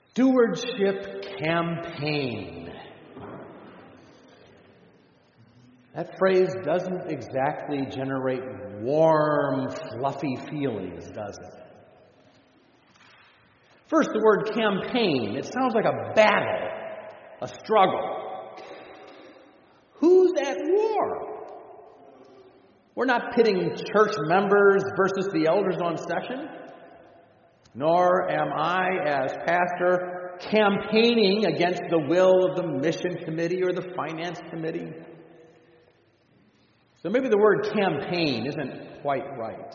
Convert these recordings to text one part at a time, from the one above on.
Stewardship campaign. That phrase doesn't exactly generate warm, fluffy feelings, does it? First, the word campaign. It sounds like a battle, a struggle. Who's at war? We're not pitting church members versus the elders on session. Nor am I, as pastor, campaigning against the will of the mission committee or the finance committee. So maybe the word campaign isn't quite right.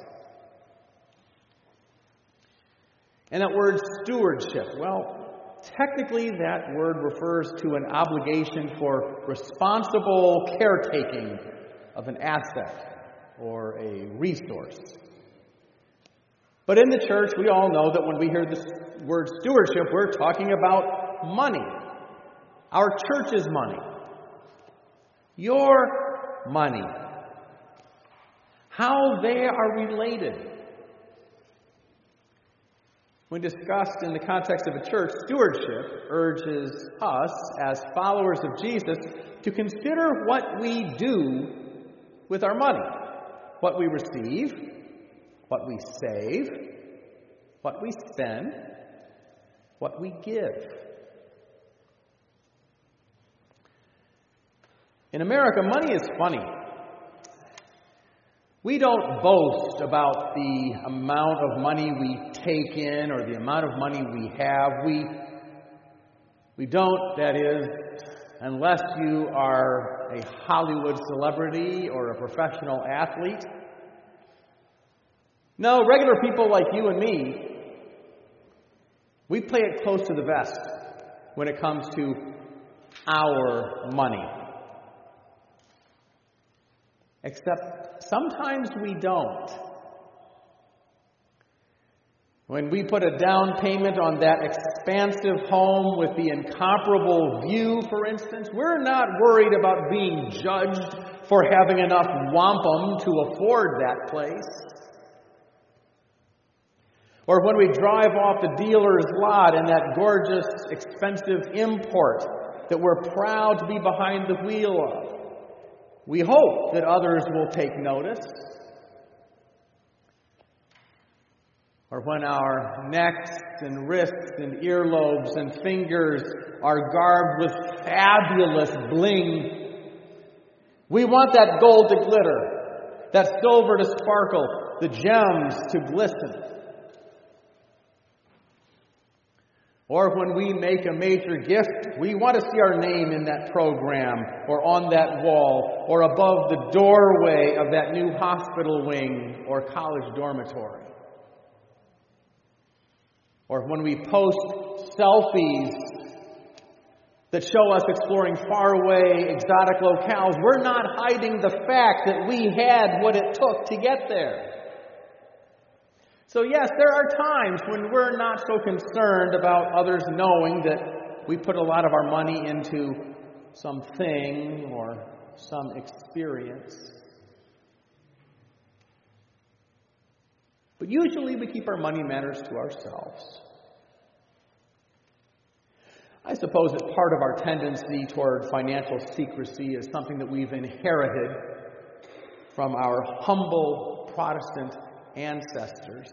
And that word stewardship, well, technically that word refers to an obligation for responsible caretaking of an asset or a resource. But in the church, we all know that when we hear this word stewardship, we're talking about money. Our church's money. Your money. How they are related. When discussed in the context of a church, stewardship urges us, as followers of Jesus, to consider what we do with our money. What we receive, what we save, what we spend, what we give. In America, money is funny. We don't boast about the amount of money we take in or the amount of money we have. We don't, that is, unless you are a Hollywood celebrity or a professional athlete. No, regular people like you and me, we play it close to the vest when it comes to our money. Except sometimes we don't. When we put a down payment on that expansive home with the incomparable view, for instance, we're not worried about being judged for having enough wampum to afford that place. Or when we drive off the dealer's lot in that gorgeous, expensive import that we're proud to be behind the wheel of. We hope that others will take notice. Or when our necks and wrists and earlobes and fingers are garbed with fabulous bling. We want that gold to glitter, that silver to sparkle, the gems to glisten. Or when we make a major gift, we want to see our name in that program, or on that wall, or above the doorway of that new hospital wing or college dormitory. Or when we post selfies that show us exploring faraway, exotic locales, we're not hiding the fact that we had what it took to get there. So yes, there are times when we're not so concerned about others knowing that we put a lot of our money into something or some experience. But usually we keep our money matters to ourselves. I suppose that part of our tendency toward financial secrecy is something that we've inherited from our humble Protestant ancestors.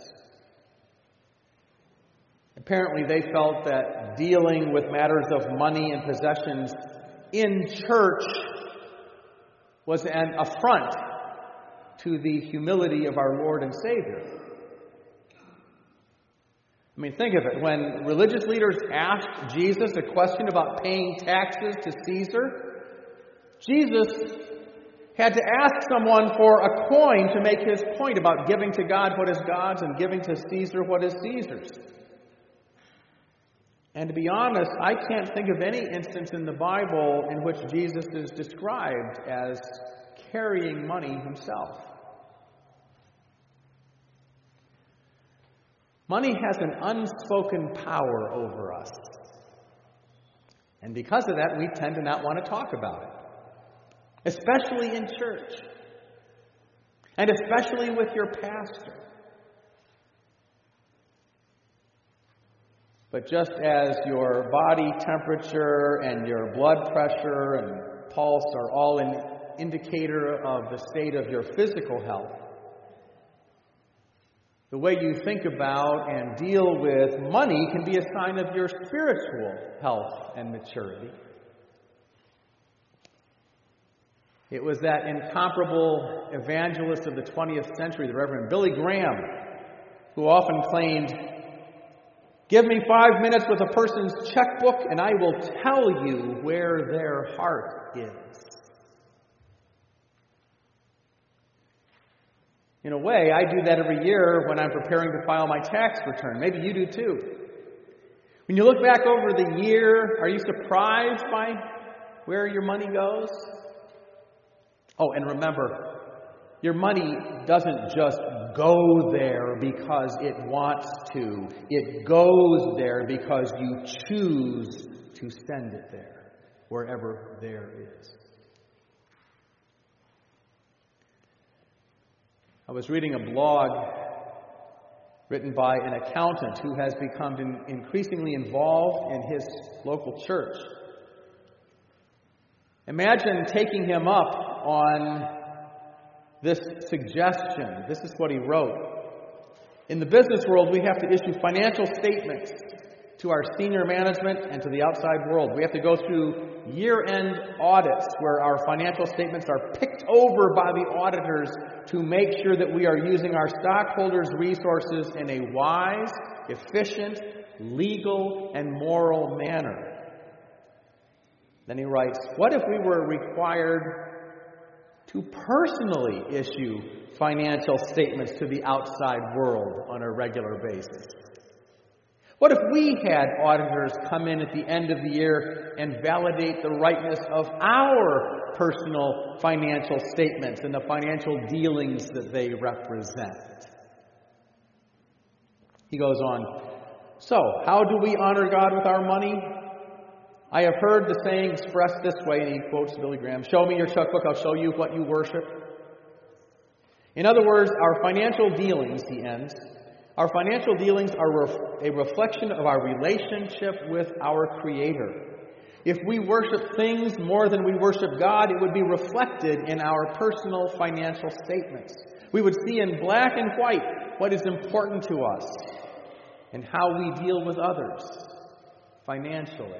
Apparently, they felt that dealing with matters of money and possessions in church was an affront to the humility of our Lord and Savior. I mean, think of it. When religious leaders asked Jesus a question about paying taxes to Caesar, Jesus had to ask someone for a coin to make his point about giving to God what is God's and giving to Caesar what is Caesar's. And to be honest, I can't think of any instance in the Bible in which Jesus is described as carrying money himself. Money has an unspoken power over us. And because of that, we tend to not want to talk about it. Especially in church. And especially with your pastor. But just as your body temperature and your blood pressure and pulse are all an indicator of the state of your physical health, the way you think about and deal with money can be a sign of your spiritual health and maturity. It was that incomparable evangelist of the 20th century, the Reverend Billy Graham, who often claimed, "Give me 5 minutes with a person's checkbook and I will tell you where their heart is." In a way, I do that every year when I'm preparing to file my tax return. Maybe you do too. When you look back over the year, are you surprised by where your money goes? Oh, and remember, your money doesn't just go there because it wants to. It goes there because you choose to send it there, wherever there is. I was reading a blog written by an accountant who has become increasingly involved in his local church. Imagine taking him up on this suggestion. This is what he wrote. In the business world, we have to issue financial statements to our senior management and to the outside world. We have to go through year-end audits where our financial statements are picked over by the auditors to make sure that we are using our stockholders' resources in a wise, efficient, legal, and moral manner. Then he writes, what if we were required to personally issue financial statements to the outside world on a regular basis? What if we had auditors come in at the end of the year and validate the rightness of our personal financial statements and the financial dealings that they represent? He goes on, so how do we honor God with our money? I have heard the saying expressed this way, and he quotes Billy Graham, show me your checkbook, I'll show you what you worship. In other words, our financial dealings, he ends, our financial dealings are a reflection of our relationship with our Creator. If we worship things more than we worship God, it would be reflected in our personal financial statements. We would see in black and white what is important to us and how we deal with others financially.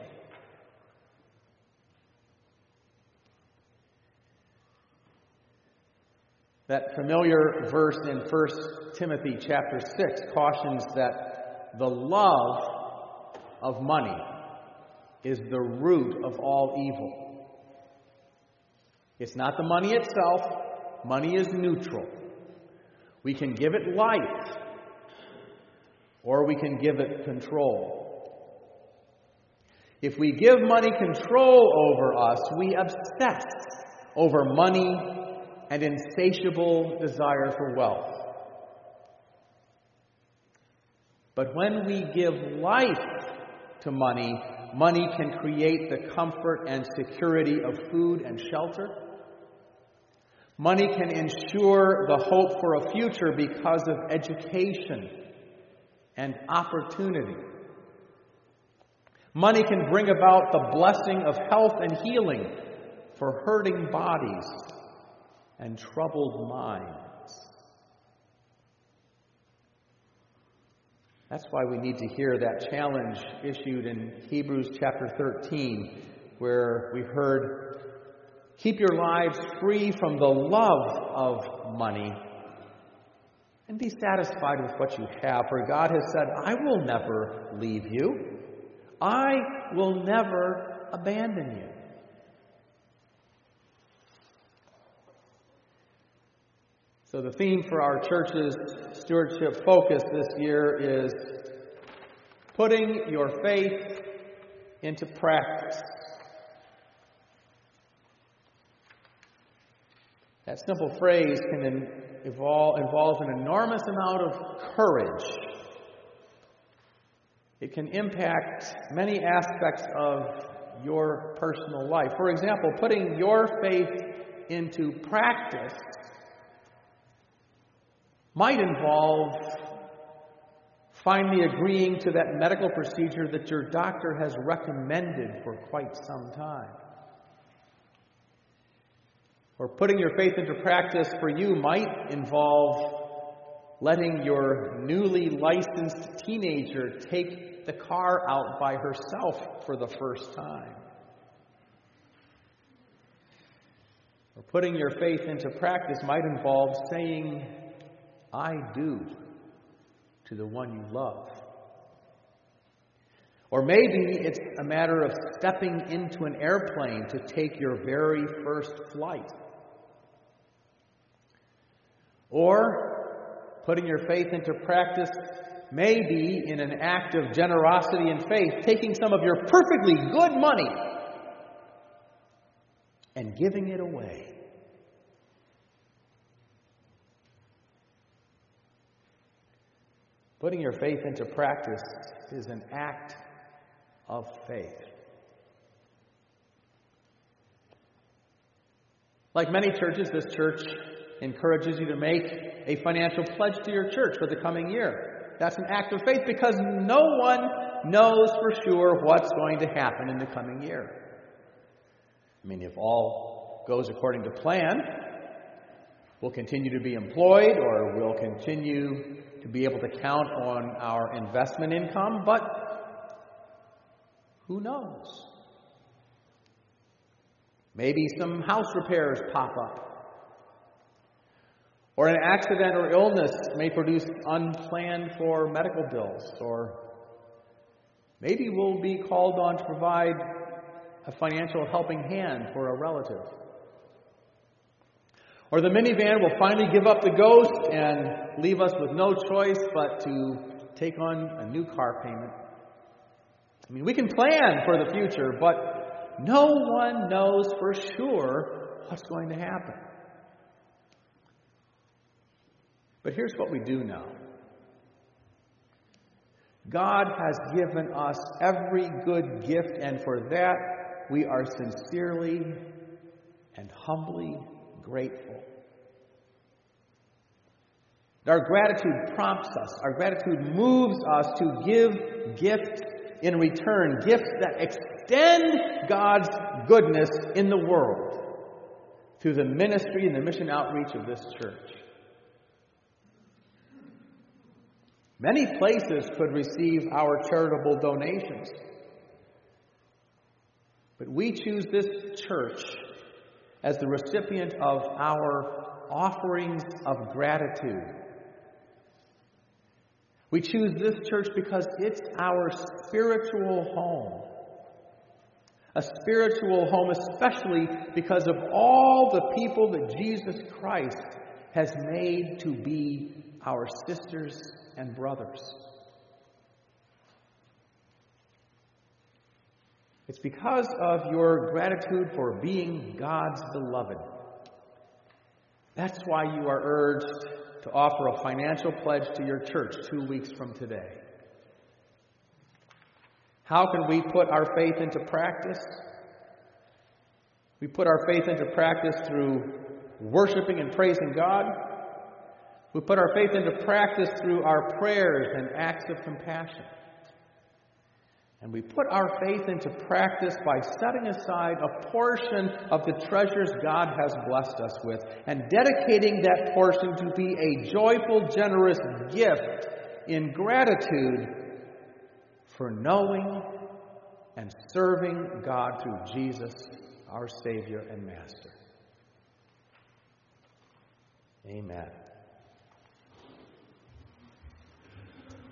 That familiar verse in 1 Timothy chapter 6 cautions that the love of money is the root of all evil. It's not the money itself. Money is neutral. We can give it life, or we can give it control. If we give money control over us, we obsess over money and insatiable desire for wealth. But when we give life to money, money can create the comfort and security of food and shelter. Money can ensure the hope for a future because of education and opportunity. Money can bring about the blessing of health and healing for hurting bodies and troubled minds. That's why we need to hear that challenge issued in Hebrews chapter 13, where we heard, keep your lives free from the love of money and be satisfied with what you have. For God has said, I will never leave you. I will never abandon you. So the theme for our church's stewardship focus this year is putting your faith into practice. That simple phrase can involve an enormous amount of courage. It can impact many aspects of your personal life. For example, putting your faith into practice might involve finally agreeing to that medical procedure that your doctor has recommended for quite some time. Or putting your faith into practice for you might involve letting your newly licensed teenager take the car out by herself for the first time. Or putting your faith into practice might involve saying, "I do," to the one you love. Or maybe it's a matter of stepping into an airplane to take your very first flight. Or putting your faith into practice may be in an act of generosity and faith, taking some of your perfectly good money and giving it away. Putting your faith into practice is an act of faith. Like many churches, this church encourages you to make a financial pledge to your church for the coming year. That's an act of faith because no one knows for sure what's going to happen in the coming year. I mean, if all goes according to plan, we'll continue to be employed or we'll continue to be able to count on our investment income, but who knows? Maybe some house repairs pop up. Or an accident or illness may produce unplanned for medical bills. Or maybe we'll be called on to provide a financial helping hand for a relative. Or the minivan will finally give up the ghost and leave us with no choice but to take on a new car payment. I mean, we can plan for the future, but no one knows for sure what's going to happen. But here's what we do know. God has given us every good gift, and for that we are sincerely and humbly grateful. Our gratitude prompts us, our gratitude moves us to give gifts in return, gifts that extend God's goodness in the world through the ministry and the mission outreach of this church. Many places could receive our charitable donations, but we choose this church as the recipient of our offerings of gratitude. We choose this church because it's our spiritual home. A spiritual home, especially because of all the people that Jesus Christ has made to be our sisters and brothers. It's because of your gratitude for being God's beloved. That's why you are urged to offer a financial pledge to your church 2 weeks from today. How can we put our faith into practice? We put our faith into practice through worshiping and praising God. We put our faith into practice through our prayers and acts of compassion. And we put our faith into practice by setting aside a portion of the treasures God has blessed us with and dedicating that portion to be a joyful, generous gift in gratitude for knowing and serving God through Jesus, our Savior and Master. Amen.